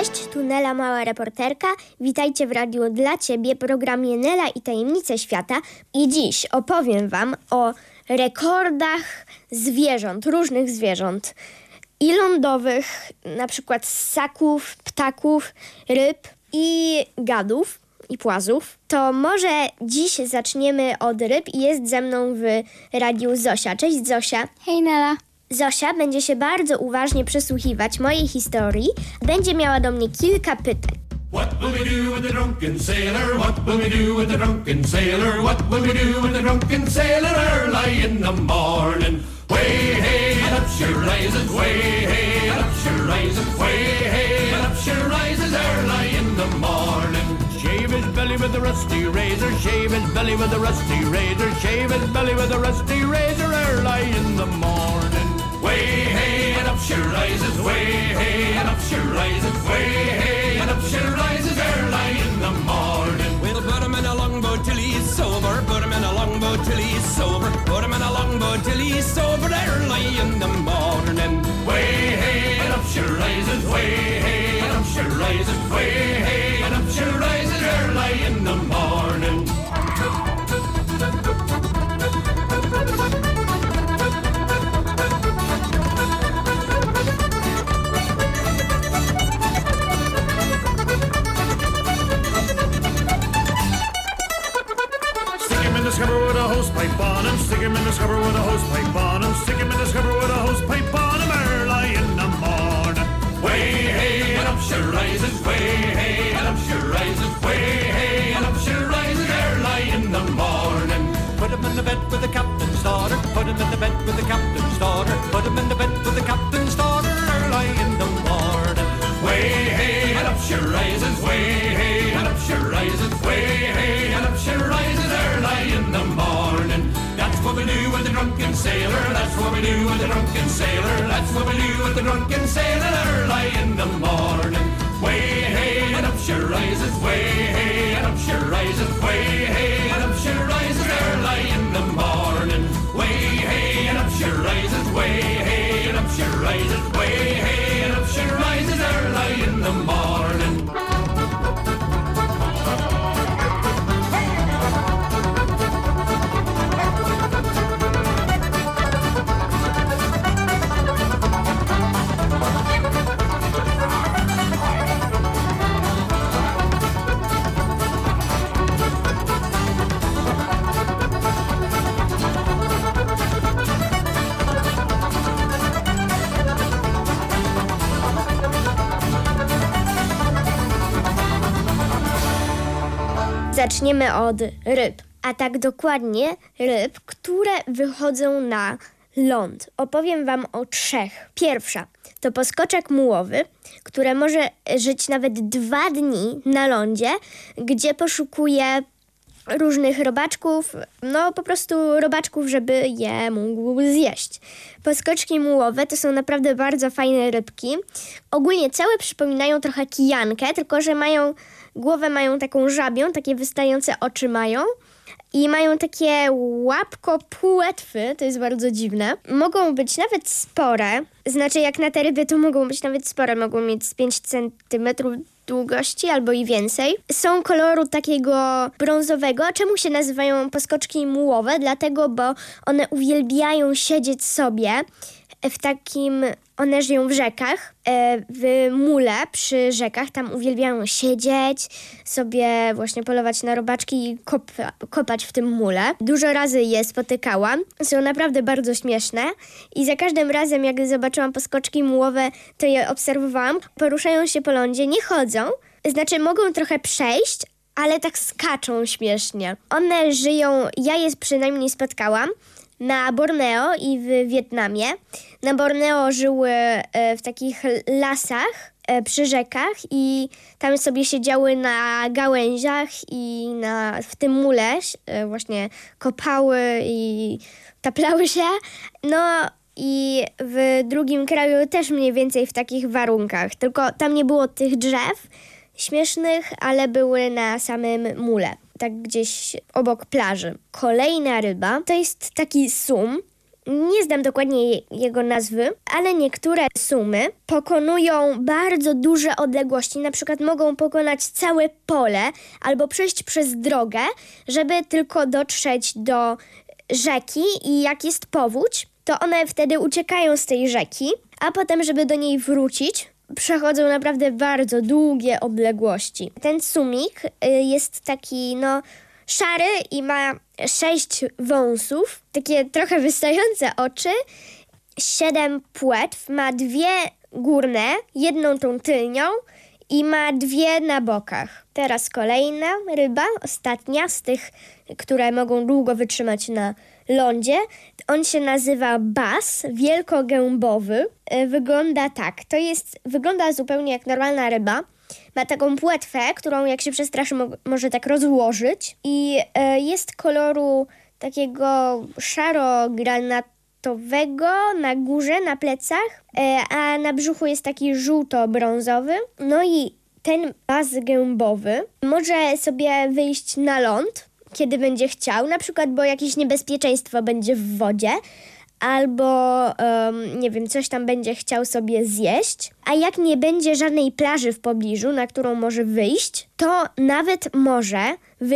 Cześć, tu Nela, mała reporterka. Witajcie w Radiu dla Ciebie, programie Nela i tajemnice świata. I dziś opowiem Wam o rekordach zwierząt, różnych zwierząt. I lądowych, na przykład ssaków, ptaków, ryb i gadów i płazów. To może dziś zaczniemy od ryb i jest ze mną w radiu Zosia. Cześć Zosia. Hej Nela. Zosia będzie się bardzo uważnie przysłuchiwać mojej historii. Będzie miała do mnie kilka pytań. What will we do with the drunken sailor? What will we do with the drunken sailor? What will we do with the drunken sailor early in the morning? Way hey and up she rises, way hey and up she rises, way hey and up she rises early in the morning. Shave his belly with a rusty razor, shave his belly with a rusty razor, shave his belly with a rusty razor early in the morning. Way hey and up she rises, way hey and up she rises, way hey and up she rises early in the morning. We'll put him in a longboat till he's sober, put him in a longboat till he's sober, put him in a longboat till he's sober early in the morning. Way hey and up she rises, way hey and up she rises, way hey and up she rises early in the morning. Scupper with a hosepipe on him, stick him in the scupper with a hosepipe on him, stick him in the scupper with a hosepipe on him early in the morning. Way hey and up she rises, way hey and up she rises, way hey and up she rises early in the morning. Put him in the bed with the captain's daughter, put him in the bed with the captain's daughter, put him in the bed with the captain's daughter early in the morning. Way hey and up she rises, way hey and up she rises, way hey and up she rises early in the morning. That's what we do with the drunken sailor, that's what we do with the drunken sailor, that's what we do with the drunken sailor early in the morning. Way hey and up she rises, way hey and up she rises, way hey and up she rises early in the morning. Way hey and up she rises, way hey and up she rises, way hey and up she rises early in the morning. Zaczniemy od ryb, a tak dokładnie ryb, które wychodzą na ląd. Opowiem Wam o 3. Pierwsza to poskoczek mułowy, które może żyć nawet 2 dni na lądzie, gdzie poszukuje różnych robaczków, po prostu robaczków, żeby je mógł zjeść. Poskoczki mułowe to są naprawdę bardzo fajne rybki. Ogólnie całe przypominają trochę kijankę, tylko że głowę mają taką żabią, takie wystające oczy mają i mają takie łapko półetwy, to jest bardzo dziwne. Mogą być nawet spore, znaczy jak na te ryby to mogą być nawet spore, mogą mieć z 5 cm długości albo i więcej. Są koloru takiego brązowego. Czemu się nazywają poskoczki mułowe? Dlatego, bo one uwielbiają siedzieć sobie w takim... One żyją w rzekach, w mule przy rzekach. Tam uwielbiają siedzieć, sobie właśnie polować na robaczki i kopać w tym mule. Dużo razy je spotykałam. Są naprawdę bardzo śmieszne i za każdym razem, jak zobaczyłam poskoczki mułowe, to je obserwowałam. Poruszają się po lądzie, nie chodzą, znaczy mogą trochę przejść, ale tak skaczą śmiesznie. One żyją, ja je przynajmniej spotkałam, na Borneo i w Wietnamie. Na Borneo żyły w takich lasach przy rzekach i tam sobie siedziały na gałęziach i w tym mule właśnie kopały i taplały się. I w drugim kraju też mniej więcej w takich warunkach. Tylko tam nie było tych drzew śmiesznych, ale były na samym mule. Tak gdzieś obok plaży. Kolejna ryba to jest taki sum. Nie znam dokładnie jego nazwy, ale niektóre sumy pokonują bardzo duże odległości. Na przykład mogą pokonać całe pole albo przejść przez drogę, żeby tylko dotrzeć do rzeki i jak jest powódź, to one wtedy uciekają z tej rzeki, a potem, żeby do niej wrócić, przechodzą naprawdę bardzo długie odległości. Ten sumik jest taki, szary i ma 6 wąsów, takie trochę wystające oczy, 7 płetw, ma 2 górne, jedną tą tylnią i ma 2 na bokach. Teraz kolejna ryba, ostatnia z tych, które mogą długo wytrzymać na lądzie. On się nazywa bass, wielkogębowy. Wygląda tak, wygląda zupełnie jak normalna ryba. Ma taką płetwę, którą jak się przestraszy może tak rozłożyć i jest koloru takiego szaro-granatowego na górze, na plecach, a na brzuchu jest taki żółto-brązowy. No i ten bass gębowy może sobie wyjść na ląd, kiedy będzie chciał, na przykład, bo jakieś niebezpieczeństwo będzie w wodzie, albo, coś tam będzie chciał sobie zjeść. A jak nie będzie żadnej plaży w pobliżu, na którą może wyjść, to nawet może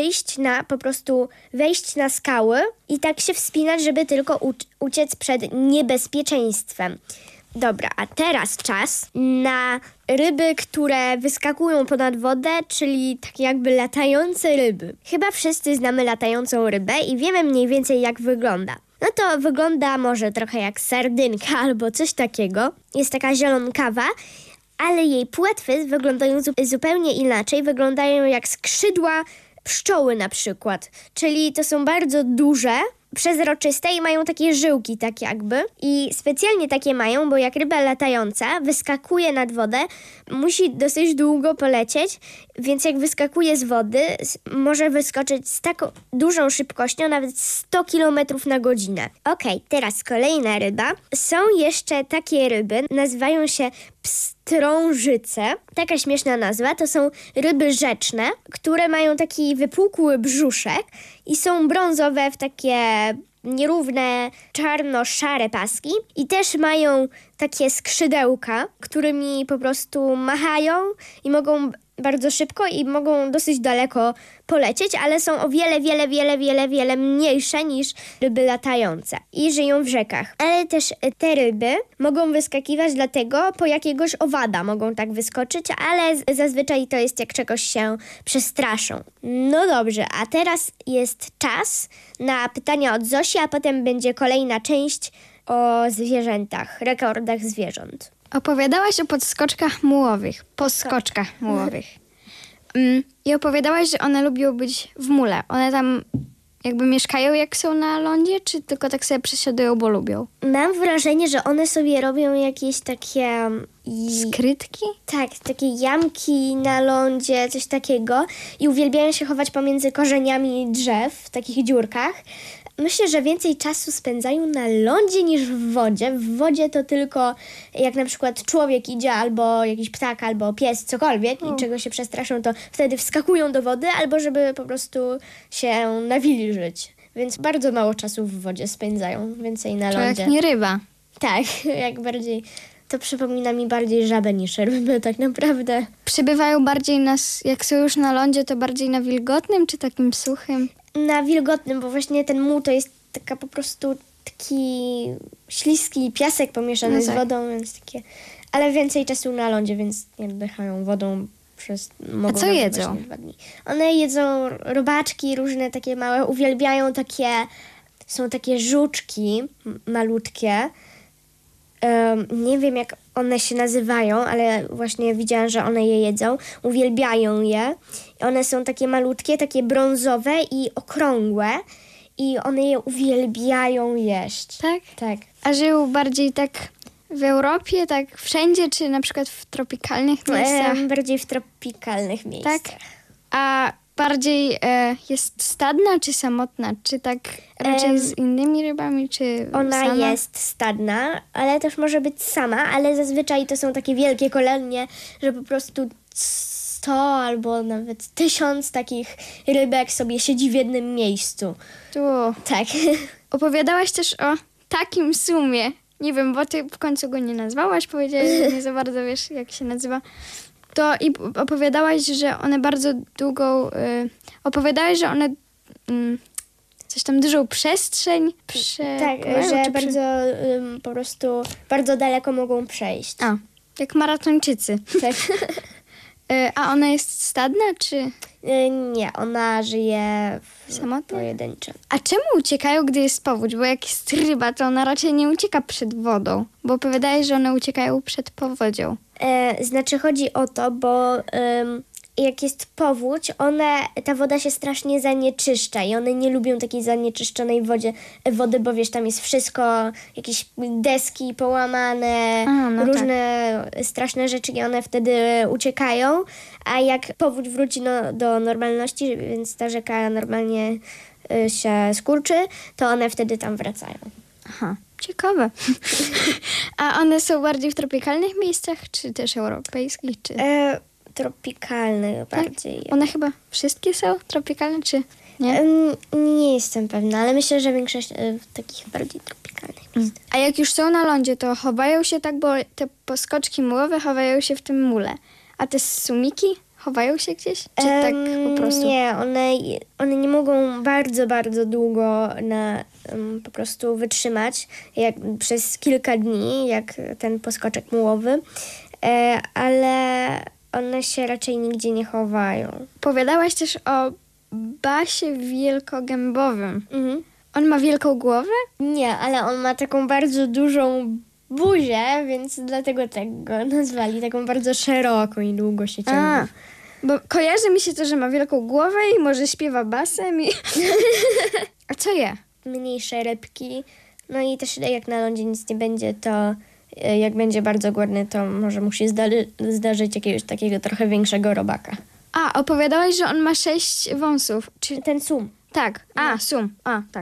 wejść na skały i tak się wspinać, żeby tylko uciec przed niebezpieczeństwem. Dobra, a teraz czas na ryby, które wyskakują ponad wodę, czyli tak jakby latające ryby. Chyba wszyscy znamy latającą rybę i wiemy mniej więcej jak wygląda. No to wygląda może trochę jak sardynka albo coś takiego. Jest taka zielonkawa, ale jej płetwy wyglądają zupełnie inaczej. Wyglądają jak skrzydła pszczoły na przykład. Czyli to są bardzo duże, przezroczyste i mają takie żyłki tak jakby. I specjalnie takie mają, bo jak ryba latająca wyskakuje nad wodę, musi dosyć długo polecieć, więc jak wyskakuje z wody, może wyskoczyć z taką dużą szybkością, nawet 100 km na godzinę. Okej, teraz kolejna ryba. Są jeszcze takie ryby, nazywają się pstrążyce. Taka śmieszna nazwa. To są ryby rzeczne, które mają taki wypukły brzuszek i są brązowe w takie nierówne, czarno-szare paski i też mają takie skrzydełka, którymi po prostu machają i mogą bardzo szybko i mogą dosyć daleko polecieć, ale są o wiele mniejsze niż ryby latające i żyją w rzekach. Ale też te ryby mogą wyskakiwać dlatego po jakiegoś owada mogą tak wyskoczyć, ale zazwyczaj to jest jak czegoś się przestraszą. No dobrze, a teraz jest czas na pytania od Zosi, a potem będzie kolejna część o zwierzętach, rekordach zwierząt. Opowiadałaś o podskoczkach mułowych, poskoczkach mułowych. I opowiadałaś, że one lubią być w mule. One tam jakby mieszkają jak są na lądzie, czy tylko tak sobie przesiadują, bo lubią? Mam wrażenie, że one sobie robią jakieś takie... Skrytki? Tak, takie jamki na lądzie, coś takiego. I uwielbiają się chować pomiędzy korzeniami drzew w takich dziurkach. Myślę, że więcej czasu spędzają na lądzie niż w wodzie. W wodzie to tylko jak na przykład człowiek idzie, albo jakiś ptak, albo pies, cokolwiek i czego się przestraszą, to wtedy wskakują do wody, albo żeby po prostu się nawilżyć. Więc bardzo mało czasu w wodzie spędzają, więcej na lądzie. To jak nie ryba. Tak, jak bardziej... To przypomina mi bardziej żabę niż ryby, tak naprawdę. Przybywają bardziej jak są już na lądzie, to bardziej na wilgotnym, czy takim suchym? Na wilgotnym, bo właśnie ten muł to jest taka po prostu taki śliski piasek pomieszany z wodą, więc takie... Ale więcej czasu na lądzie, więc nie oddychają wodą A co jedzą? 2 dni. One jedzą robaczki różne takie małe, uwielbiają są takie żuczki malutkie. Nie wiem jak one się nazywają, ale właśnie widziałam, że one je jedzą. Uwielbiają je. One są takie malutkie, takie brązowe i okrągłe. I one je uwielbiają jeść. Tak? Tak. A żyją bardziej tak w Europie, tak wszędzie, czy na przykład w tropikalnych miejscach? Bardziej w tropikalnych miejscach. Tak? A bardziej jest stadna czy samotna? Czy tak raczej z innymi rybami, czy Ona sama? jest stadna, ale też może być sama, ale zazwyczaj to są takie wielkie kolonie, że po prostu 100 albo nawet 1000 takich rybek sobie siedzi w jednym miejscu. Tu. Tak. Opowiadałaś też o takim sumie, nie wiem, bo ty w końcu go nie nazwałaś, powiedziałaś, że nie za bardzo wiesz, jak się nazywa, to i opowiadałaś, że one bardzo długą, opowiadałaś, że one coś tam dużą przestrzeń Tak, że bardzo po prostu bardzo daleko mogą przejść. A, jak maratończycy. Tak. A ona jest stadna, czy Nie, ona żyje samotna? pojedynczo. A czemu uciekają, gdy jest powódź? Bo jak jest ryba, to ona raczej nie ucieka przed wodą. Bo opowiadałeś, że one uciekają przed powodzią. Znaczy chodzi o to, bo jak jest powódź, ta woda się strasznie zanieczyszcza i one nie lubią takiej zanieczyszczonej wody, bo wiesz, tam jest wszystko, jakieś deski połamane, no różne straszne rzeczy i one wtedy uciekają, a jak powódź wróci do normalności, więc ta rzeka normalnie się skurczy, to one wtedy tam wracają. Aha, ciekawe. A one są bardziej w tropikalnych miejscach, czy też europejskich, czy... Tropikalny bardziej. One chyba wszystkie są tropikalne, czy nie? Nie jestem pewna, ale myślę, że większość w takich bardziej tropikalnych miejscach. A jak już są na lądzie, to chowają się tak, bo te poskoczki mułowe chowają się w tym mule. A te sumiki chowają się gdzieś? Czy tak po prostu? Nie, one nie mogą bardzo, bardzo długo po prostu wytrzymać, jak przez kilka dni, jak ten poskoczek mułowy, ale one się raczej nigdzie nie chowają. Opowiadałaś też o basie wielkogębowym. Mhm. On ma wielką głowę? Nie, ale on ma taką bardzo dużą buzię, więc dlatego tak go nazwali. Taką bardzo szeroką i długo się ciągnie. Bo kojarzy mi się to, że ma wielką głowę i może śpiewa basem i... A co je? Mniejsze rybki. No i też jak na lądzie nic nie będzie, to jak będzie bardzo głodny, to może mu się zdarzyć jakiegoś takiego trochę większego robaka. A, opowiadałaś, że on ma 6 wąsów. Czy... Ten sum. Tak. Sum. Tak.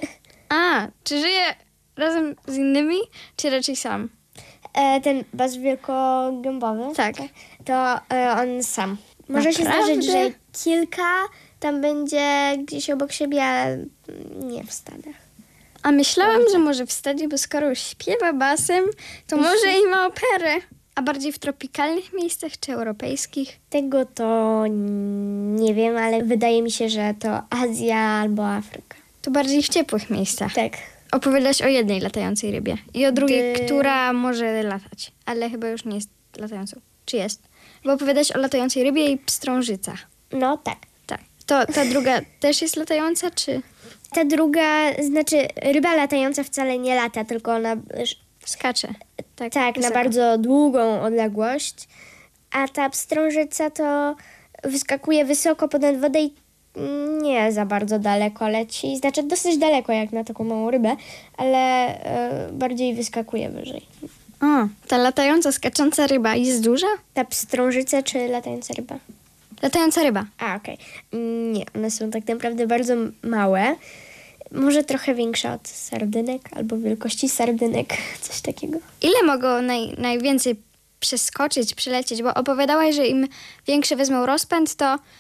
Czy żyje razem z innymi, czy raczej sam? Ten bas wielkogębowy, Tak. to on sam. Może się Naprawdę? zdarzyć, że kilka tam będzie gdzieś obok siebie, ale nie w stadach. A myślałam, że może w stadzie, bo skoro już śpiewa basem, to może i ma operę. A bardziej w tropikalnych miejscach czy europejskich? Tego to nie wiem, ale wydaje mi się, że to Azja albo Afryka. To bardziej w ciepłych miejscach. Tak. Opowiadałaś o jednej latającej rybie i o drugiej, która może latać, ale chyba już nie jest latającą. Czy jest? Bo opowiadałaś o latającej rybie i pstrążycach. No tak. Tak. To ta druga też jest latająca, czy... Ta druga, znaczy ryba latająca wcale nie lata, tylko ona Skacze. tak na wysoko. bardzo długą odległość, a ta pstrążyca to wyskakuje wysoko ponad wodę i nie za bardzo daleko leci. Znaczy dosyć daleko jak na taką małą rybę, ale bardziej wyskakuje wyżej. O, ta latająca, skacząca ryba jest duża? Ta pstrążyca czy latająca ryba? Latająca ryba. A, okej. Nie, one są tak naprawdę bardzo małe. Może trochę większe od sardynek albo wielkości sardynek, coś takiego. Ile mogą najwięcej przeskoczyć, przylecieć? Bo opowiadałaś, że im większy wezmą rozpęd,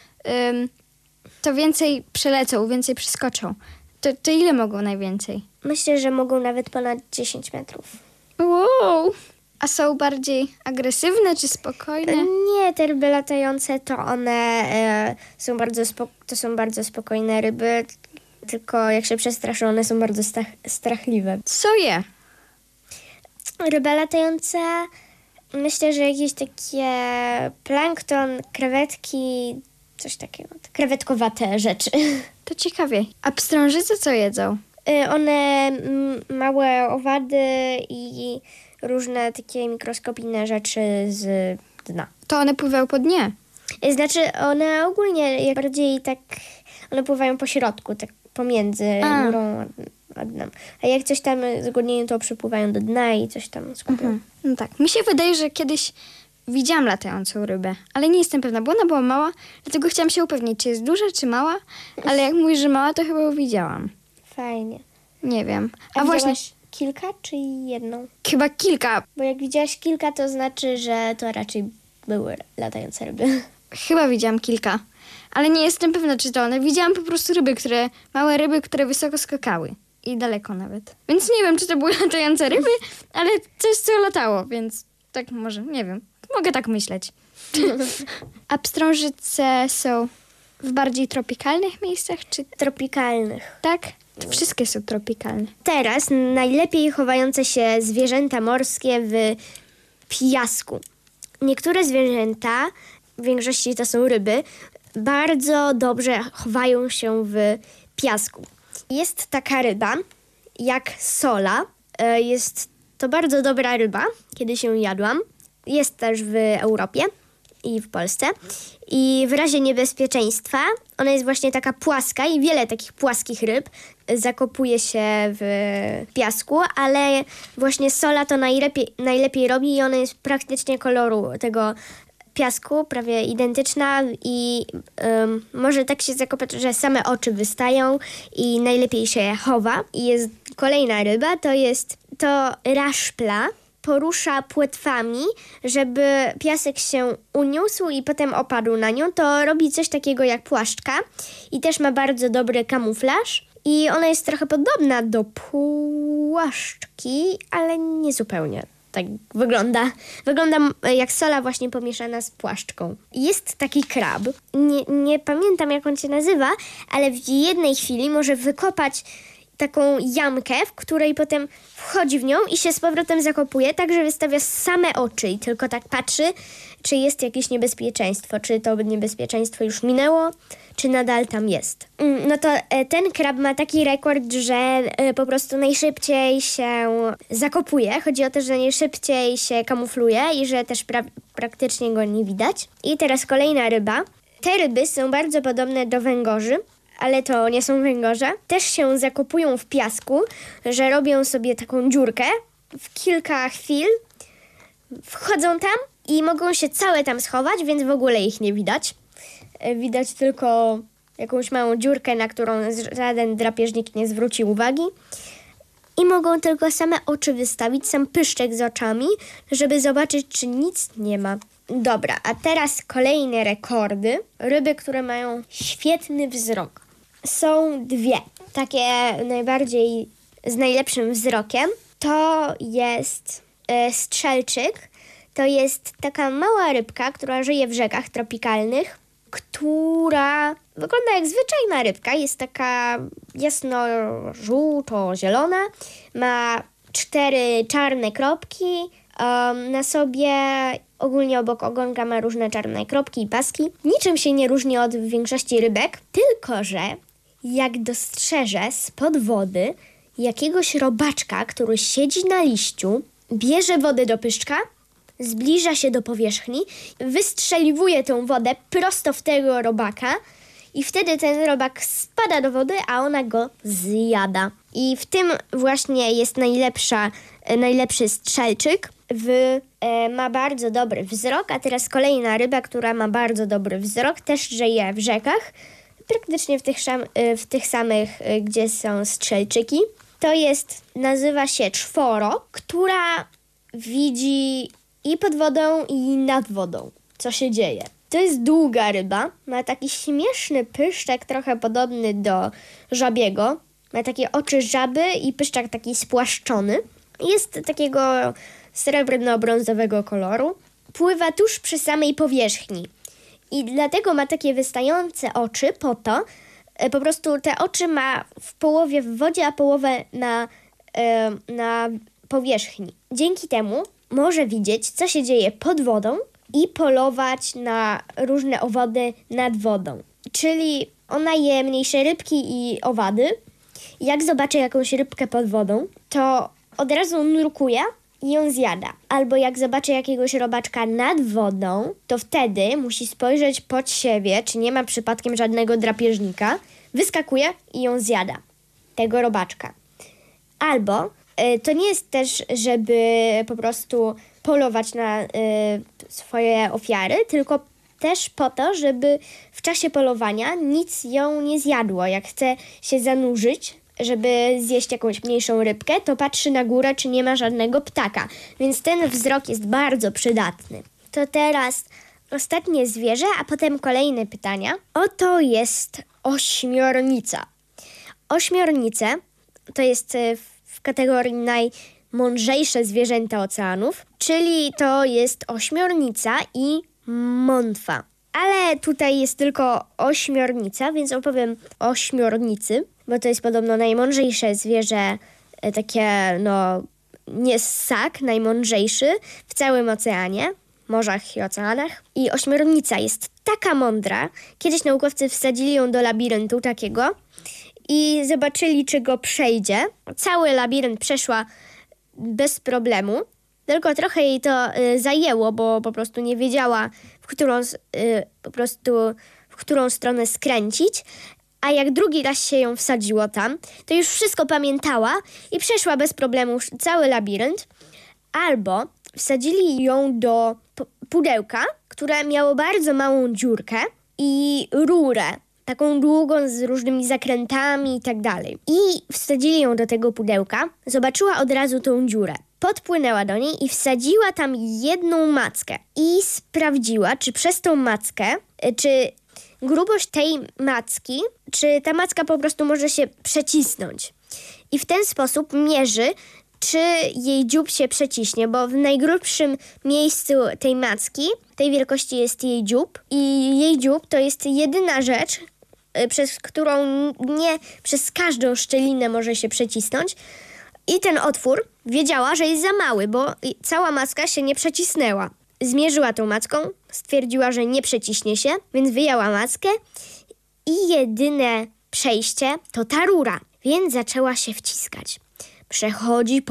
to więcej przelecą, więcej przeskoczą. To ile mogą najwięcej? Myślę, że mogą nawet ponad 10 metrów. Wow! A są bardziej agresywne czy spokojne? Nie, te ryby latające to one są bardzo spokojne ryby, tylko jak się przestraszą, one są bardzo strachliwe. Co je? Ryba latająca, myślę, że jakieś takie plankton, krewetki, coś takiego, krewetkowate rzeczy. To ciekawie. A pstrążyce co jedzą? One małe owady i różne takie mikroskopijne rzeczy z dna. To one pływają po dnie. Znaczy one ogólnie jak bardziej tak, one pływają po środku, tak pomiędzy górą a dnem. A jak coś tam zgłodnieją, to przypływają do dna i coś tam skupią. No tak. Mi się wydaje, że kiedyś widziałam latającą rybę, ale nie jestem pewna, bo ona była mała, dlatego chciałam się upewnić, czy jest duża, czy mała, ale jak mówisz, że mała, to chyba ją widziałam. Fajnie. Nie wiem. A właśnie, widziałaś kilka czy jedną? chyba kilka. Bo jak widziałaś kilka, to znaczy, że to raczej były latające ryby. Chyba widziałam kilka, ale nie jestem pewna, czy to one. Widziałam po prostu małe ryby, które wysoko skakały. i daleko nawet. Więc nie wiem, czy to były latające ryby, ale coś, co latało, więc tak może, nie wiem. Mogę tak myśleć. A pstrążyce są w bardziej tropikalnych miejscach, czy Tropikalnych. tak? Wszystkie są tropikalne. Teraz najlepiej chowające się zwierzęta morskie w piasku. Niektóre zwierzęta, w większości to są ryby, bardzo dobrze chowają się w piasku. Jest taka ryba jak sola. Jest to bardzo dobra ryba, kiedy się jadłam. Jest też w Europie i w Polsce. I w razie niebezpieczeństwa ona jest właśnie taka płaska i wiele takich płaskich ryb zakopuje się w piasku, ale właśnie sola to najlepiej robi i ona jest praktycznie koloru tego piasku, prawie identyczna i może tak się zakopać, że same oczy wystają i najlepiej się chowa. I jest kolejna ryba, to raszpla. Porusza płetwami, żeby piasek się uniósł i potem opadł na nią. To robi coś takiego jak płaszczka i też ma bardzo dobry kamuflaż. I ona jest trochę podobna do płaszczki, ale nie zupełnie. Tak wygląda. Wygląda jak sola właśnie pomieszana z płaszczką. Jest taki krab. Nie pamiętam, jak on się nazywa, ale w jednej chwili może wykopać taką jamkę, w której potem wchodzi w nią i się z powrotem zakopuje, tak że wystawia same oczy i tylko tak patrzy, czy jest jakieś niebezpieczeństwo, czy to niebezpieczeństwo już minęło, czy nadal tam jest. No to ten krab ma taki rekord, że po prostu najszybciej się zakopuje. Chodzi o to, że najszybciej się kamufluje i że też praktycznie go nie widać. I teraz kolejna ryba. Te ryby są bardzo podobne do węgorzy, ale to nie są węgorze. Też się zakopują w piasku, że robią sobie taką dziurkę. W kilka chwil wchodzą tam i mogą się całe tam schować, więc w ogóle ich nie widać. Widać tylko jakąś małą dziurkę, na którą żaden drapieżnik nie zwróci uwagi. I mogą tylko same oczy wystawić, sam pyszczek z oczami, żeby zobaczyć, czy nic nie ma. Dobra, a teraz kolejne rekordy. Ryby, które mają świetny wzrok. Są dwie, takie najbardziej z najlepszym wzrokiem. To jest strzelczyk. To jest taka mała rybka, która żyje w rzekach tropikalnych, która wygląda jak zwyczajna rybka. Jest taka jasno-żółto-zielona. Ma 4 czarne kropki na sobie. Ogólnie obok ogonka ma różne czarne kropki i paski. Niczym się nie różni od większości rybek, tylko że jak dostrzeże spod wody jakiegoś robaczka, który siedzi na liściu, bierze wodę do pyszczka, zbliża się do powierzchni, wystrzeliwuje tą wodę prosto w tego robaka i wtedy ten robak spada do wody, a ona go zjada. I w tym właśnie jest najlepszy strzelczyk. Ma bardzo dobry wzrok, a teraz kolejna ryba, która ma bardzo dobry wzrok, też żyje w rzekach, praktycznie w tych samych, gdzie są strzelczyki. Nazywa się czworo, która widzi i pod wodą, i nad wodą, co się dzieje. To jest długa ryba, ma taki śmieszny pyszczek, trochę podobny do żabiego. Ma takie oczy żaby i pyszczek taki spłaszczony. Jest takiego srebrno-brązowego koloru. Pływa tuż przy samej powierzchni. I dlatego ma takie wystające oczy po prostu te oczy ma w połowie w wodzie, a połowę na powierzchni. Dzięki temu może widzieć, co się dzieje pod wodą i polować na różne owady nad wodą. Czyli ona je mniejsze rybki i owady. Jak zobaczy jakąś rybkę pod wodą, to od razu nurkuje i ją zjada. Albo jak zobaczy jakiegoś robaczka nad wodą, to wtedy musi spojrzeć pod siebie, czy nie ma przypadkiem żadnego drapieżnika, wyskakuje i ją zjada, tego robaczka. Albo to nie jest też, żeby po prostu polować na swoje ofiary, tylko też po to, żeby w czasie polowania nic ją nie zjadło. Jak chce się zanurzyć, żeby zjeść jakąś mniejszą rybkę, to patrzy na górę, czy nie ma żadnego ptaka. Więc ten wzrok jest bardzo przydatny. To teraz ostatnie zwierzę, a potem kolejne pytania. Oto jest ośmiornica. Ośmiornice to jest w kategorii najmądrzejsze zwierzęta oceanów, czyli to jest ośmiornica i mątwa. Ale tutaj jest tylko ośmiornica, więc opowiem o ośmiornicy, bo to jest podobno najmądrzejsze zwierzę, takie nie ssak, najmądrzejszy w całym oceanie, morzach i oceanach. I ośmiornica jest taka mądra. Kiedyś naukowcy wsadzili ją do labiryntu takiego i zobaczyli, czy go przejdzie. Cały labirynt przeszła bez problemu, tylko trochę jej to zajęło, bo po prostu nie wiedziała, w którą stronę skręcić. A jak drugi raz się ją wsadziło tam, to już wszystko pamiętała i przeszła bez problemu cały labirynt. Albo wsadzili ją do pudełka, które miało bardzo małą dziurkę i rurę, taką długą z różnymi zakrętami i tak dalej. I wsadzili ją do tego pudełka, zobaczyła od razu tą dziurę. Podpłynęła do niej i wsadziła tam jedną mackę. I sprawdziła, czy przez tą mackę, czy grubość tej macki, czy ta macka po prostu może się przecisnąć. I w ten sposób mierzy, czy jej dziób się przeciśnie, bo w najgrubszym miejscu tej macki, tej wielkości jest jej dziób i jej dziób to jest jedyna rzecz, przez którą nie przez każdą szczelinę może się przecisnąć. I ten otwór wiedziała, że jest za mały, bo cała macka się nie przecisnęła. Zmierzyła tą macką, stwierdziła, że nie przeciśnie się, więc wyjęła mackę i jedyne przejście to ta rura, więc zaczęła się wciskać. Przechodzi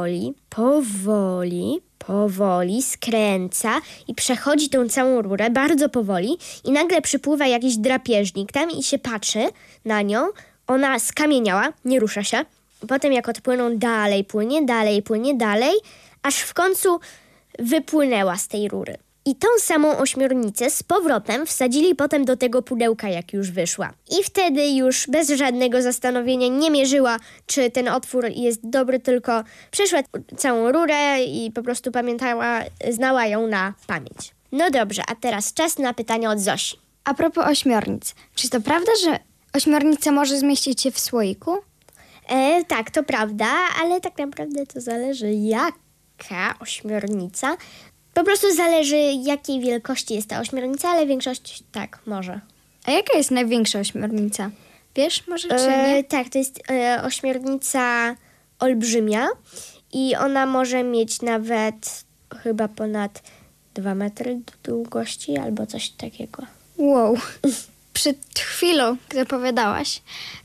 powoli, skręca i przechodzi tą całą rurę bardzo powoli i nagle przypływa jakiś drapieżnik tam i się patrzy na nią. Ona skamieniała, nie rusza się. Potem jak odpłyną, dalej płynie, aż w końcu wypłynęła z tej rury. I tą samą ośmiornicę z powrotem wsadzili potem do tego pudełka, jak już wyszła. I wtedy już bez żadnego zastanowienia nie mierzyła, czy ten otwór jest dobry, tylko przeszła całą rurę i po prostu znała ją na pamięć. No dobrze, a teraz czas na pytanie od Zosi. A propos ośmiornic, czy to prawda, że ośmiornica może zmieścić się w słoiku? Tak, to prawda, ale tak naprawdę to zależy jaka ośmiornica. Po prostu zależy, jakiej wielkości jest ta ośmiornica, ale większość tak może. A jaka jest największa ośmiornica? Wiesz może, czy nie? Tak, to jest ośmiornica olbrzymia i ona może mieć nawet chyba ponad 2 metry długości albo coś takiego. Wow. Przed chwilą, gdy opowiadałaś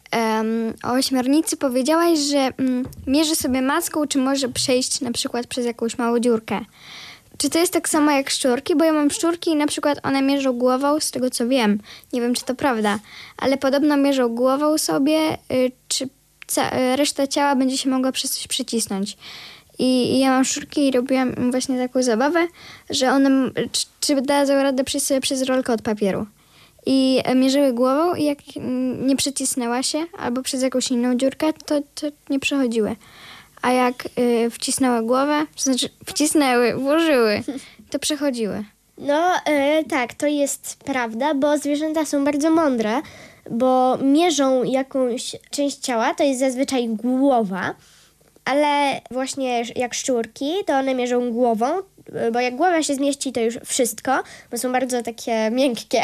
o ośmiornicy, powiedziałaś, że mierzy sobie macką, czy może przejść na przykład przez jakąś małą dziurkę. Czy to jest tak samo jak szczurki? Bo ja mam szczurki i na przykład one mierzą głową, z tego co wiem. Nie wiem, czy to prawda, ale podobno mierzą głową sobie, czy reszta ciała będzie się mogła przez coś przycisnąć. I ja mam szczurki i robiłam właśnie taką zabawę, że one czy dadzą radę przejść sobie przez rolkę od papieru. I mierzyły głową i jak nie przycisnęła się albo przez jakąś inną dziurkę, to nie przechodziły. A jak wcisnęły głowę, to znaczy włożyły, to przechodziły. No tak, to jest prawda, bo zwierzęta są bardzo mądre, bo mierzą jakąś część ciała, to jest zazwyczaj głowa, ale właśnie jak szczurki, to one mierzą głową, bo jak głowa się zmieści, to już wszystko, bo są bardzo takie miękkie.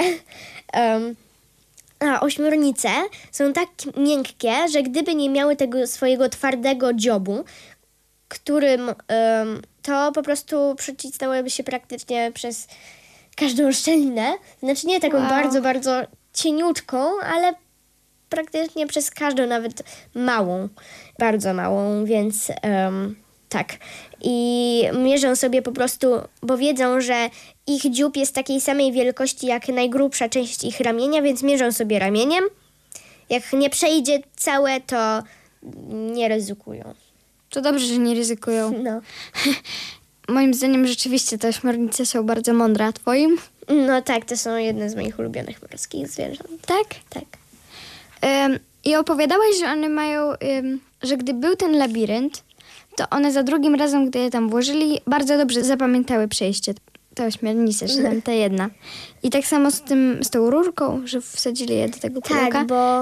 A ośmiornice są tak miękkie, że gdyby nie miały tego swojego twardego dziobu, którym to po prostu przecisnęłyby się praktycznie przez każdą szczelinę. Znaczy nie taką bardzo, bardzo cieniutką, ale praktycznie przez każdą, nawet małą, bardzo małą, więc tak. I mierzą sobie po prostu, bo wiedzą, że ich dziób jest takiej samej wielkości jak najgrubsza część ich ramienia, więc mierzą sobie ramieniem. Jak nie przejdzie całe, to nie ryzykują. To dobrze, że nie ryzykują. No. Moim zdaniem rzeczywiście te ośmiornice są bardzo mądre, a twoim? No tak, to są jedne z moich ulubionych morskich zwierząt. Tak? Tak. I opowiadałaś, że one mają, że gdy był ten labirynt, to one za drugim razem, gdy je tam włożyli, bardzo dobrze zapamiętały przejście. Te ośmiornice, czy tam ta jedna. I tak samo z tą rurką, że wsadzili je do tego pudełka. Tak, bo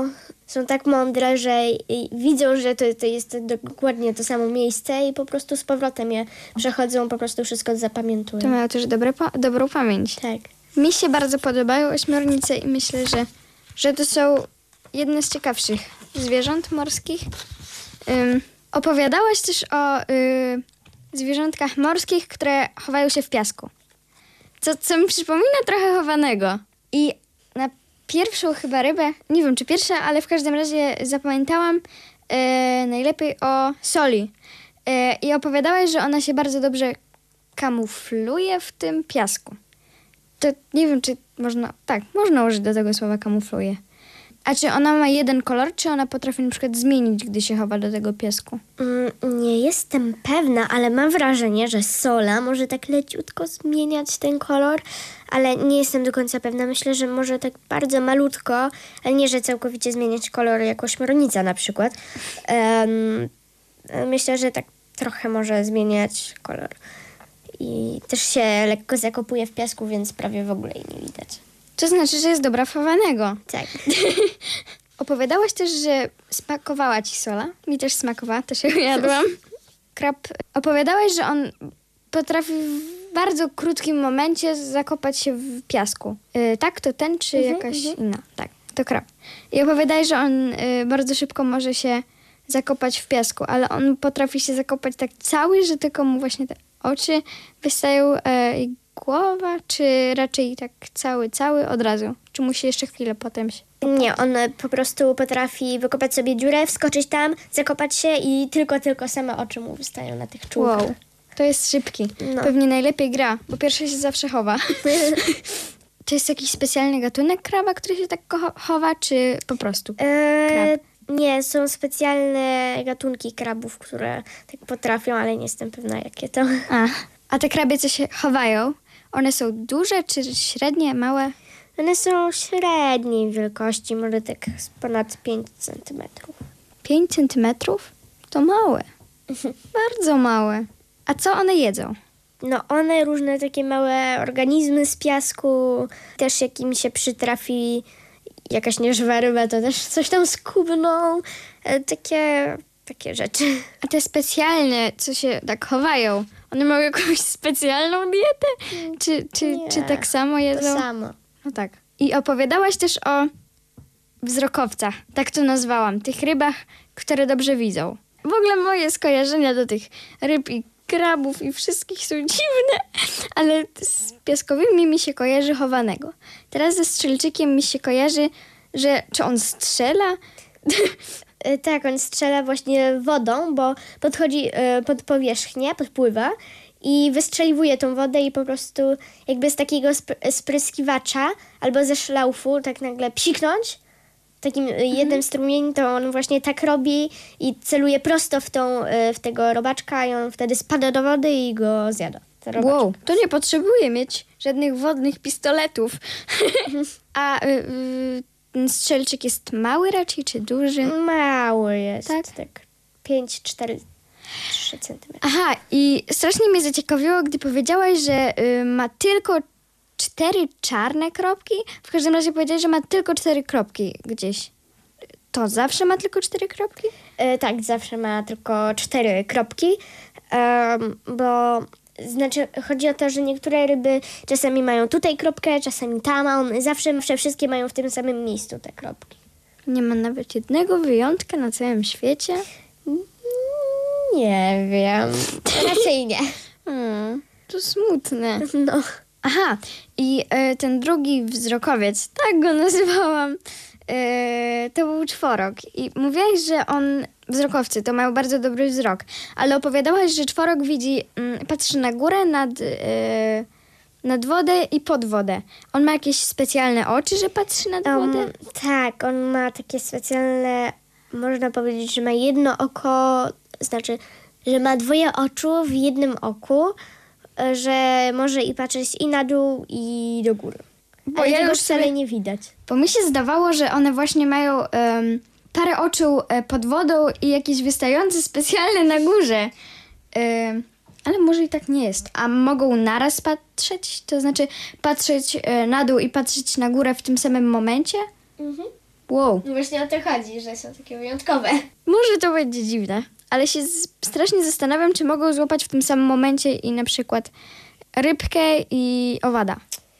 są tak mądre, że widzą, że to jest dokładnie to samo miejsce i po prostu z powrotem je przechodzą, po prostu wszystko zapamiętują. To mają też dobrą pamięć. Tak. Mi się bardzo podobają ośmiornice i myślę, że to są jedne z ciekawszych zwierząt morskich. Opowiadałaś też o zwierzątkach morskich, które chowają się w piasku. Co mi przypomina trochę chowanego. I na pierwszą chyba rybę, nie wiem czy pierwsza, ale w każdym razie zapamiętałam najlepiej o soli. I opowiadałaś, że ona się bardzo dobrze kamufluje w tym piasku. To nie wiem, czy można użyć do tego słowa kamufluje. A czy ona ma jeden kolor, czy ona potrafi na przykład zmienić, gdy się chowa do tego piasku? Nie jestem pewna, ale mam wrażenie, że sola może tak leciutko zmieniać ten kolor, ale nie jestem do końca pewna. Myślę, że może tak bardzo malutko, ale nie, że całkowicie zmieniać kolor jak ośmiornica na przykład. Myślę, że tak trochę może zmieniać kolor. I też się lekko zakopuje w piasku, więc prawie w ogóle jej nie widać. To znaczy, że jest dobra w chowanego. Tak. Opowiadałaś też, że smakowała ci sola. Mi też smakowała, to się jadłam. Krab. Opowiadałaś, że on potrafi w bardzo krótkim momencie zakopać się w piasku. Tak? To ten, czy jakaś inna? Tak, to krab. I opowiadałeś, że on bardzo szybko może się zakopać w piasku, ale on potrafi się zakopać tak cały, że tylko mu właśnie te oczy wystają i głowa, czy raczej tak cały od razu? Czy musi jeszcze chwilę potem się... Nie, on po prostu potrafi wykopać sobie dziurę, wskoczyć tam, zakopać się i tylko same oczy mu wystają na tych czółkach. Wow, to jest szybki. No. Pewnie najlepiej gra, bo pierwszy się zawsze chowa. To jest jakiś specjalny gatunek kraba, który się tak chowa, czy po prostu krab? Nie, są specjalne gatunki krabów, które tak potrafią, ale nie jestem pewna, jakie to. A te kraby, co się chowają, one są duże, czy średnie, małe? One są średniej wielkości, może tak z ponad 5 centymetrów. 5 centymetrów? To małe. Bardzo małe. A co one jedzą? No one różne takie małe organizmy z piasku, też jak im się przytrafi jakaś nieżywa ryba, to też coś tam skubną. Takie rzeczy. A te specjalne, co się tak chowają, one mają jakąś specjalną dietę? Czy tak samo jedzą? To samo. No tak. I opowiadałaś też o wzrokowcach, tak to nazwałam, tych rybach, które dobrze widzą. W ogóle moje skojarzenia do tych ryb i krabów i wszystkich są dziwne, ale z piaskowymi mi się kojarzy chowanego. Teraz ze strzelczykiem mi się kojarzy, że czy on strzela? Tak, on strzela właśnie wodą, bo podchodzi pod powierzchnię, podpływa i wystrzeliwuje tą wodę i po prostu jakby z takiego spryskiwacza albo ze szlaufu tak nagle psiknąć takim jednym strumieniem, to on właśnie tak robi i celuje prosto w tego robaczka i on wtedy spada do wody i go zjada. Wow, to nie potrzebuje mieć żadnych wodnych pistoletów. A ten strzelczyk jest mały raczej, czy duży? Mały jest, tak 5-4-3 centymetry. Aha, i strasznie mnie zaciekawiło, gdy powiedziałaś, że ma tylko 4 czarne kropki. W każdym razie powiedziałaś, że ma tylko 4 kropki gdzieś. To zawsze ma tylko 4 kropki? Tak, zawsze ma tylko 4 kropki, bo znaczy chodzi o to, że niektóre ryby czasami mają tutaj kropkę, czasami tam, a one zawsze wszystkie mają w tym samym miejscu te kropki. Nie ma nawet jednego wyjątka na całym świecie? Nie wiem, raczej nie. To smutne. No. Aha, i ten drugi wzrokowiec, tak go nazywałam, to był czworok. I mówiłaś, że wzrokowcy to mają bardzo dobry wzrok, ale opowiadałaś, że czworok widzi, patrzy na górę, nad wodę i pod wodę. On ma jakieś specjalne oczy, że patrzy nad wodę? Tak, on ma takie specjalne, można powiedzieć, że ma jedno oko, znaczy, że ma 2 oczu w jednym oku, że może i patrzeć i na dół, i do góry. Ale ja tego wcale nie widać. Bo mi się zdawało, że one właśnie mają parę oczu pod wodą i jakieś wystające specjalne na górze. Ale może i tak nie jest. A mogą naraz patrzeć? To znaczy patrzeć na dół i patrzeć na górę w tym samym momencie? Wow. Właśnie o to chodzi, że są takie wyjątkowe. Może to będzie dziwne, ale się strasznie zastanawiam, czy mogą złapać w tym samym momencie i na przykład rybkę i owada.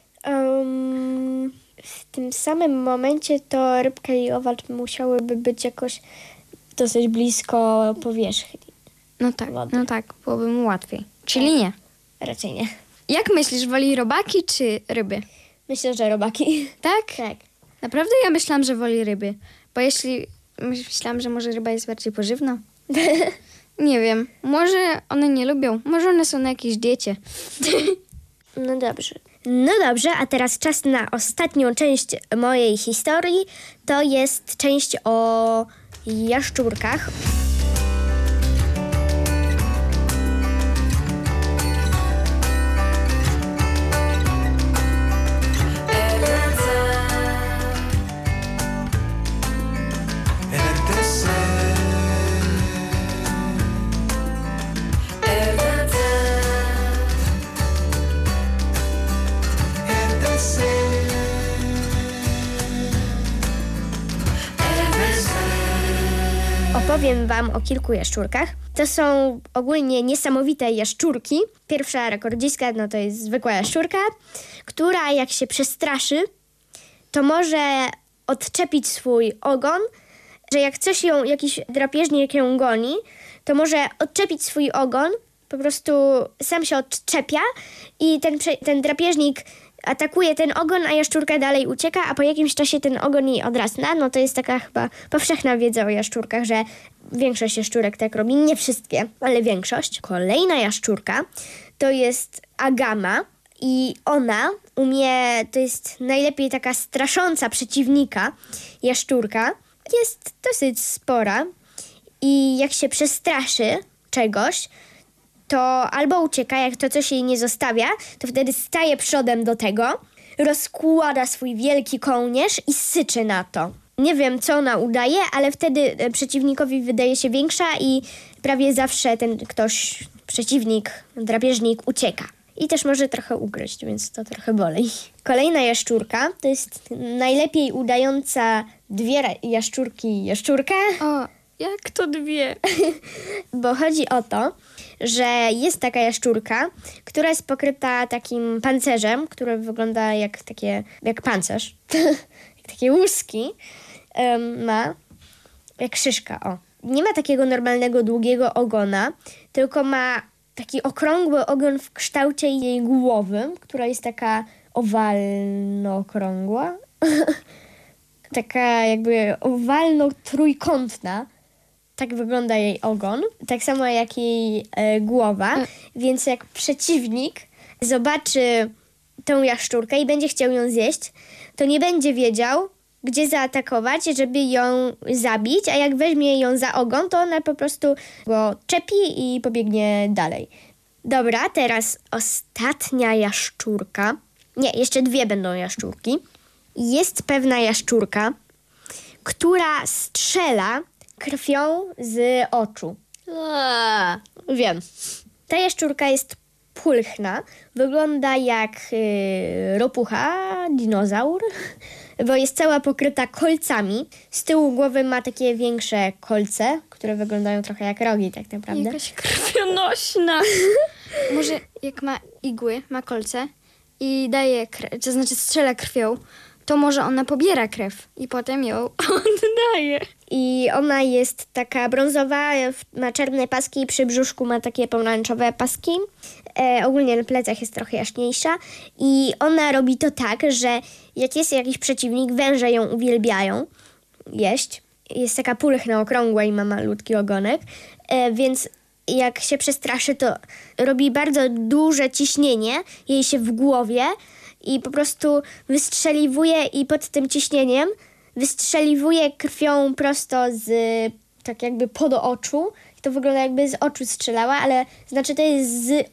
W tym samym momencie to rybka i owad musiałyby być jakoś dosyć blisko powierzchni. No tak, byłoby mu łatwiej. Czyli nie. Raczej nie. Jak myślisz, woli robaki czy ryby? Myślę, że robaki. Tak? Tak. Naprawdę ja myślałam, że woli ryby. Bo myślałam, że może ryba jest bardziej pożywna. Nie wiem. Może one nie lubią. Może one są na jakiejś diecie. No dobrze, a teraz czas na ostatnią część mojej historii. To jest część o jaszczurkach. Opowiem wam o kilku jaszczurkach. To są ogólnie niesamowite jaszczurki. Pierwsza rekordzistka to jest zwykła jaszczurka, która jak się przestraszy, to może odczepić swój ogon, że jak jakiś drapieżnik ją goni, to może odczepić swój ogon, po prostu sam się odczepia i ten drapieżnik atakuje ten ogon, a jaszczurka dalej ucieka, a po jakimś czasie ten ogon jej odrasna. To jest taka chyba powszechna wiedza o jaszczurkach, że większość jaszczurek tak robi. Nie wszystkie, ale większość. Kolejna jaszczurka to jest agama i ona to jest najlepiej taka strasząca przeciwnika jaszczurka. Jest dosyć spora i jak się przestraszy czegoś, to albo ucieka, jak to coś jej nie zostawia, to wtedy staje przodem do tego, rozkłada swój wielki kołnierz i syczy na to. Nie wiem, co ona udaje, ale wtedy przeciwnikowi wydaje się większa i prawie zawsze ten przeciwnik, drapieżnik ucieka. I też może trochę ugryźć, więc to trochę boli. Kolejna jaszczurka to jest najlepiej udająca jaszczurka. O, jak to dwie? Bo chodzi o to, że jest taka jaszczurka, która jest pokryta takim pancerzem, który wygląda jak pancerz. Jak takie łuski ma, jak szyszka, o. Nie ma takiego normalnego, długiego ogona, tylko ma taki okrągły ogon w kształcie jej głowy, która jest taka owalno-okrągła. Taka jakby owalno-trójkątna. Tak wygląda jej ogon, tak samo jak jej głowa, więc jak przeciwnik zobaczy tą jaszczurkę i będzie chciał ją zjeść, to nie będzie wiedział, gdzie zaatakować, żeby ją zabić, a jak weźmie ją za ogon, to ona po prostu go czepi i pobiegnie dalej. Dobra, teraz ostatnia jaszczurka. Nie, jeszcze dwie będą jaszczurki. Jest pewna jaszczurka, która strzela krwią z oczu. Wiem. Ta jaszczurka jest pulchna. Wygląda jak ropucha, dinozaur, bo jest cała pokryta kolcami. Z tyłu głowy ma takie większe kolce, które wyglądają trochę jak rogi tak naprawdę. Jakaś krwionośna. Może jak ma igły, ma kolce i daje krew, to znaczy strzela krwią, to może ona pobiera krew i potem ją oddaje. I ona jest taka brązowa, ma czarne paski i przy brzuszku ma takie pomarańczowe paski. Ogólnie na plecach jest trochę jaśniejsza. I ona robi to tak, że jak jest jakiś przeciwnik, węże ją uwielbiają jeść. Jest taka pulchna, okrągła i ma malutki ogonek. Więc jak się przestraszy, to robi bardzo duże ciśnienie jej się w głowie i po prostu wystrzeliwuje i pod tym ciśnieniem wystrzeliwuje krwią prosto tak jakby pod oczu. I to wygląda jakby z oczu strzelała, ale znaczy to jest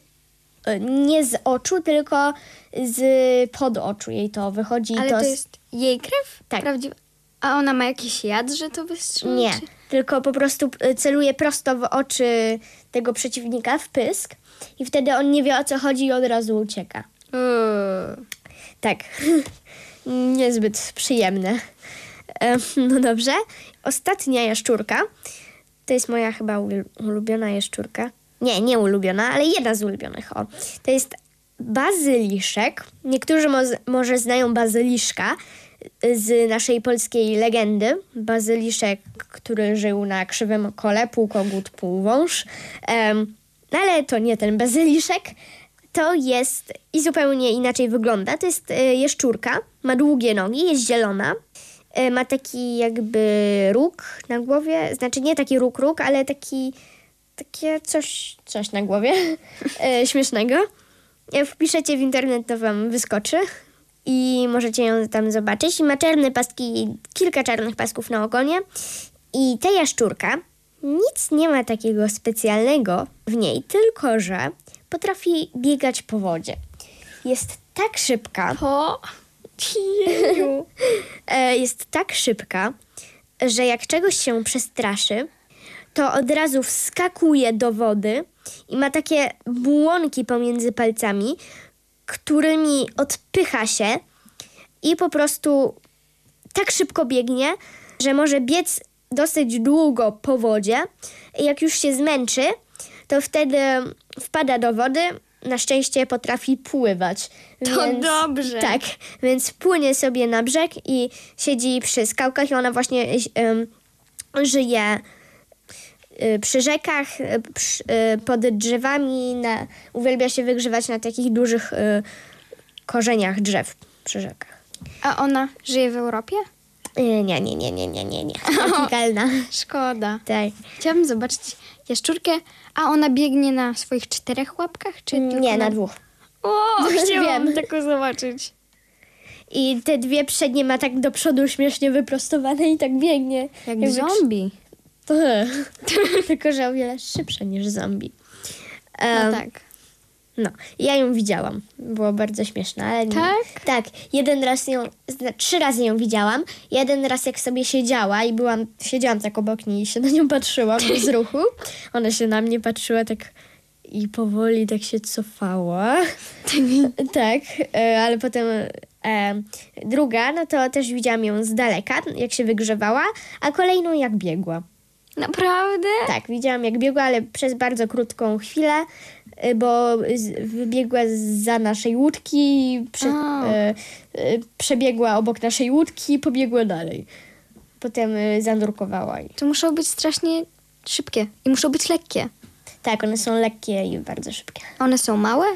nie z oczu, tylko pod oczu jej to wychodzi. Ale to jest jej krew? Tak. Prawdziwa? A ona ma jakiś jad, że to wystrzeli? Nie, tylko po prostu celuje prosto w oczy tego przeciwnika, w pysk i wtedy on nie wie, o co chodzi i od razu ucieka. Tak. Niezbyt przyjemne. No dobrze. Ostatnia jaszczurka. To jest moja chyba ulubiona jaszczurka. Nie ulubiona, ale jedna z ulubionych. O. To jest bazyliszek. Niektórzy może znają bazyliszka z naszej polskiej legendy. Bazyliszek, który żył na krzywym kole, pół kogut, pół wąż. Ale to nie ten bazyliszek. To jest i zupełnie inaczej wygląda. To jest jaszczurka, ma długie nogi, jest zielona. Ma taki jakby róg na głowie. Znaczy nie taki róg, ale takie coś na głowie śmiesznego. Jak wpiszecie w internet, to wam wyskoczy i możecie ją tam zobaczyć. I ma czarne paski, kilka czarnych pasków na ogonie. I ta jaszczurka, nic nie ma takiego specjalnego w niej, tylko że potrafi biegać po wodzie. Jest tak szybka. Jest tak szybka, że jak czegoś się przestraszy, to od razu wskakuje do wody i ma takie błonki pomiędzy palcami, którymi odpycha się i po prostu tak szybko biegnie, że może biec dosyć długo po wodzie. I jak już się zmęczy, to wtedy wpada do wody. Na szczęście potrafi pływać. To dobrze. Tak, więc płynie sobie na brzeg i siedzi przy skałkach i ona właśnie żyje przy rzekach, pod drzewami, uwielbia się wygrzewać na takich dużych korzeniach drzew przy rzekach. A ona żyje w Europie? Nie. Tropikalna. Szkoda. Tak. Chciałabym zobaczyć jaszczurkę, a ona biegnie na swoich 4 łapkach? Czy tylko Nie, na 2. O, chciałam Wiem. taką zobaczyć. I te 2 przednie ma tak do przodu śmiesznie wyprostowane i tak biegnie. Jak zombie. Tylko, że o wiele szybsze niż zombie. No tak. No, ja ją widziałam. Było bardzo śmieszne, ale nie. Tak? Tak. 3 razy ją widziałam. Jeden raz jak sobie siedziała i siedziałam tak obok niej i się na nią patrzyłam bez ruchu. Ona się na mnie patrzyła tak i powoli tak się cofała. Tak, ale potem druga, no to też widziałam ją z daleka, jak się wygrzewała, a kolejną jak biegła. Naprawdę? Tak, widziałam jak biegła, ale przez bardzo krótką chwilę, bo wybiegła za naszej łódki i przebiegła obok naszej łódki i pobiegła dalej. Potem zanurkowała. To muszą być strasznie szybkie i muszą być lekkie. Tak, one są lekkie i bardzo szybkie. One są małe?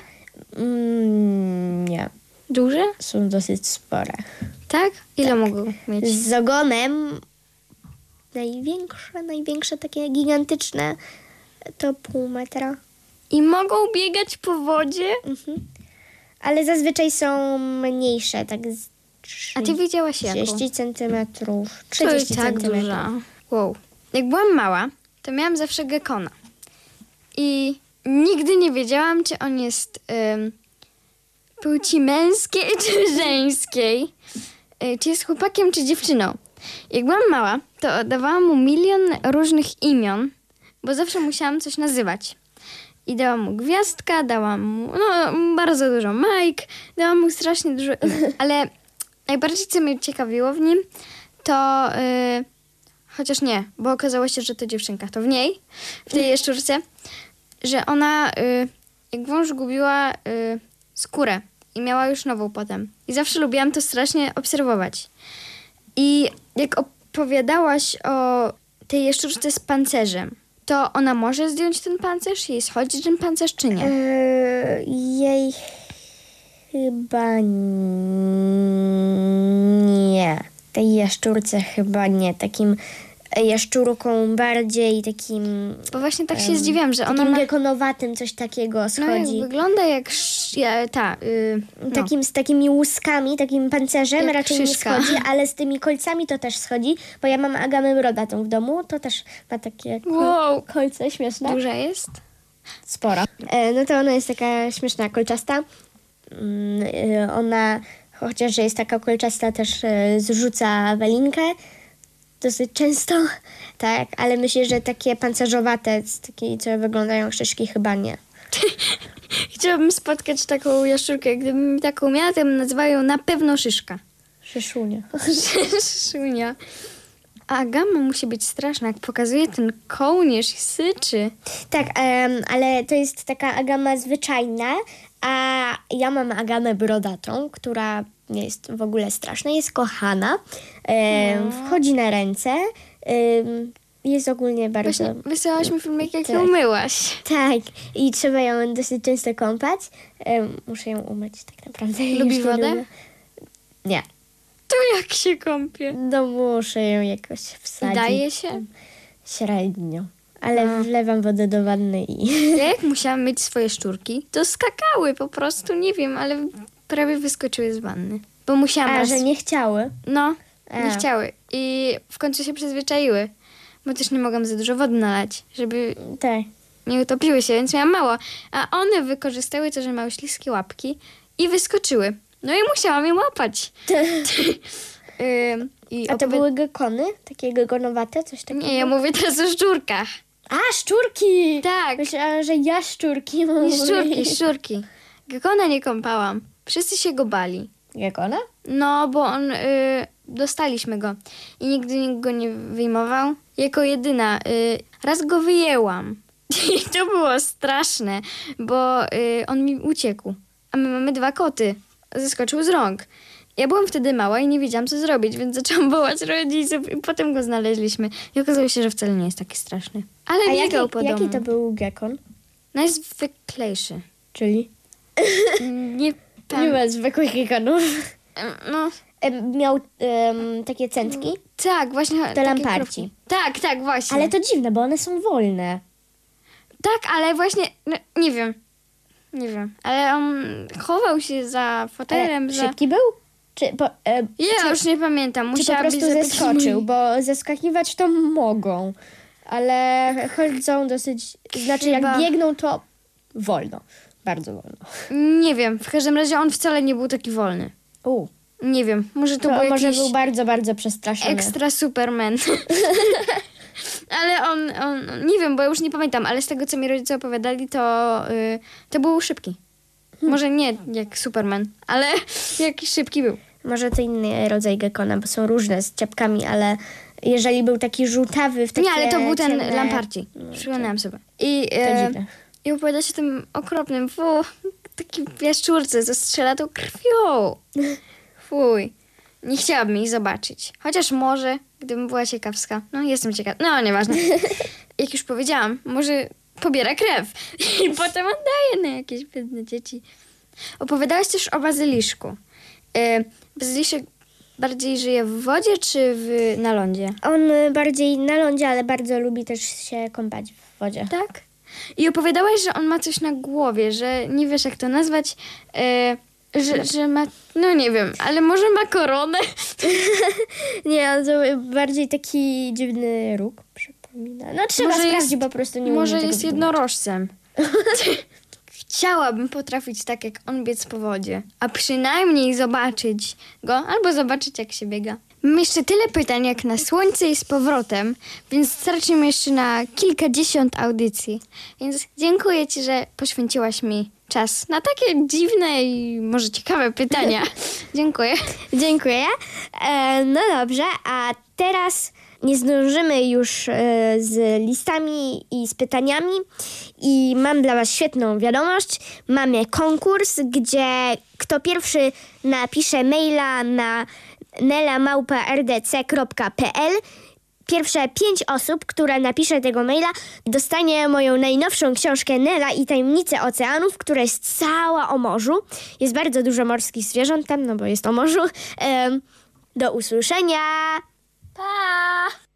Nie, Duże? są dosyć spore. Tak? Ile mogą mieć? Z ogonem największe takie gigantyczne to 0,5 metra. I mogą biegać po wodzie? Ale zazwyczaj są mniejsze, tak z A ty widziałaś jaką? 30 centymetrów, To 30 jest tak centymetrów. duża. Wow. Jak byłam mała, to miałam zawsze gekona. I nigdy nie wiedziałam, czy on jest płci męskiej czy żeńskiej. Czy jest chłopakiem czy dziewczyną. Jak byłam mała, to dawałam mu 1 000 000 różnych imion, bo zawsze musiałam coś nazywać. I dałam mu Gwiazdka, dałam mu bardzo dużo Mike, dałam mu strasznie dużo imion. Ale najbardziej, co mnie ciekawiło w nim, to chociaż nie, bo okazało się, że to dziewczynka, to w tej jaszczurce, że ona jak wąż gubiła skórę i miała już nową potem. I zawsze lubiłam to strasznie obserwować. I jak opowiadałaś o tej jaszczurce z pancerzem, to ona może zdjąć ten pancerz? Jej schodzi ten pancerz, czy nie? Jej chyba nie. Tej jaszczurce chyba nie. Takim jaszczurką bardziej takim... Bo właśnie tak się zdziwiłam, że ona takim ma... gekonowatym coś takiego No, schodzi. jak wygląda jak... Z takimi łuskami, takim pancerzem Jak raczej szyszka. nie schodzi, ale z tymi kolcami to też schodzi, bo ja mam agamę brodatą w domu, to też ma takie Wow. kolce śmieszne. Duża jest? Spora. No to ona jest taka śmieszna, kolczasta. Ona, chociaż że jest taka kolczasta, też zrzuca welinkę dosyć często. Tak, ale myślę, że takie pancerzowate, takie, co wyglądają jak szyszki, chyba nie. Chciałabym spotkać taką jaszczurkę. Gdybym taką miała, to bym nazwała ją na pewno Szyszka. Szyszunia. Szunia. A Agama musi być straszna, jak pokazuje ten kołnierz i syczy. Tak, ale to jest taka agama zwyczajna, a ja mam agamę brodatą, która nie jest w ogóle straszna, jest kochana, wchodzi na ręce, jest ogólnie bardzo... Właśnie wysyłałaś mi filmik, jak Tak. ją myłaś. Tak, i trzeba ją dosyć często kąpać. Muszę ją umyć tak naprawdę. Lubi Już nie wodę? lubię. Nie, To jak się kąpie? no muszę ją jakoś wsadzić. Daje się? Średnio, ale wlewam wodę do wanny i... Ja jak musiałam myć swoje szczurki, to skakały po prostu, nie wiem, ale prawie wyskoczyły z wanny. Bo musiałam A, raz... że nie chciały? No, nie A. chciały. I w końcu się przyzwyczaiły, bo też nie mogłam za dużo wody nalać, żeby Tak. nie utopiły się, więc miałam mało. A one wykorzystały to, że mają śliskie łapki i wyskoczyły. No i musiałam je łapać. A to były gekony? Takie gekonowate? Coś takiego? Nie, ja mówię teraz o szczurkach. A, szczurki! Tak, Myślałam, że jaszczurki. nie szczurki. Gekona nie kąpałam. Wszyscy się go bali. Gekona? No, bo on... dostaliśmy go i nigdy nikt go nie wyjmował. Jako jedyna. Raz go wyjęłam. I to było straszne, bo on mi uciekł. A my mamy 2 koty. Zeskoczył z rąk. Ja byłam wtedy mała i nie wiedziałam, co zrobić, więc zaczęłam wołać rodziców i potem go znaleźliśmy. I okazało się, że wcale nie jest taki straszny. Ale A biegał po domu. jaki to był gekon? Najzwyklejszy. Czyli? Nie Nie ma zwykłych gekonów. No, Miał takie centki, tak, właśnie. takie lamparci. kropki. Tak, właśnie. ale to dziwne, bo one są wolne. Tak, ale właśnie, no, nie wiem, ale on chował się za fotelem, za... Szybki był? Czy Ja już nie pamiętam, czy po musiałabym prostu zapytać zeskoczył? moich- Bo zeskakiwać to mogą, ale chodzą dosyć, znaczy jak Chyba- biegną to wolno, bardzo wolno. Nie wiem, w każdym razie on wcale nie był taki wolny. Nie wiem, może to, To był może jakiś był bardzo, bardzo przestraszony. ekstra Superman. Ale on, nie wiem, bo ja już nie pamiętam, ale z tego, co mi rodzice opowiadali, to był szybki. Może nie jak Superman, ale jakiś szybki był. Może to inny rodzaj gekona, bo są różne z ciapkami, ale jeżeli był taki żółtawy w takie Nie, ale to był ten ciemne... Lamparci. Przypomniałam sobie. I, To dziwne. I opowiada się tym okropnym, taki jaszczurce zastrzela tą krwią. Fuj. Nie chciałabym jej zobaczyć. Chociaż może, gdybym była ciekawska. No, jestem ciekawa. No, nieważne. Jak już powiedziałam, może pobiera krew i potem oddaje na jakieś biedne dzieci. Opowiadałaś też o bazyliszku. Bazyliszek bardziej żyje w wodzie czy na lądzie? On bardziej na lądzie, ale bardzo lubi też się kąpać w wodzie. Tak? I opowiadałaś, że on ma coś na głowie, że nie wiesz jak to nazwać, że ma, no nie wiem, ale może ma koronę? Nie, on to bardziej taki dziwny róg przypomina. No trzeba Może sprawdzić, jest- po prostu nie Może umiem tego jest jednorożcem. Chciałabym potrafić tak jak on biec po wodzie, a przynajmniej zobaczyć go, albo zobaczyć jak się biega. Mam jeszcze tyle pytań jak na słońce i z powrotem, więc starczymy jeszcze na kilkadziesiąt audycji. Więc dziękuję Ci, że poświęciłaś mi czas na takie dziwne i może ciekawe pytania. Dziękuję. Dziękuję. No dobrze, a teraz nie zdążymy już z listami i z pytaniami i mam dla Was świetną wiadomość. Mamy konkurs, gdzie kto pierwszy napisze maila na nela@rdc.pl. Pierwsze 5 osób, które napisze tego maila, dostanie moją najnowszą książkę Nela i tajemnice oceanów, która jest cała o morzu. Jest bardzo dużo morskich zwierząt tam, no bo jest o morzu. Do usłyszenia! Pa!